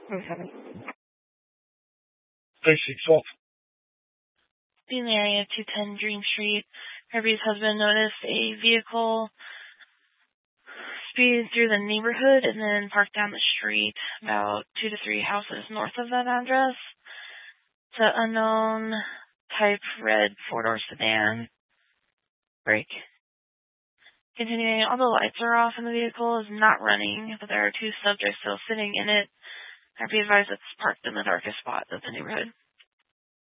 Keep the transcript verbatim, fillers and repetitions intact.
Basic salt. In the area of two ten Dream Street, Harvey's husband noticed a vehicle speed through the neighborhood and then parked down the street about two to three houses north of that address. It's an unknown type red four-door sedan. Brake. Continuing, all the lights are off and the vehicle is not running, but there are two subjects still sitting in it. I'd be advised it's parked in the darkest spot of the neighborhood.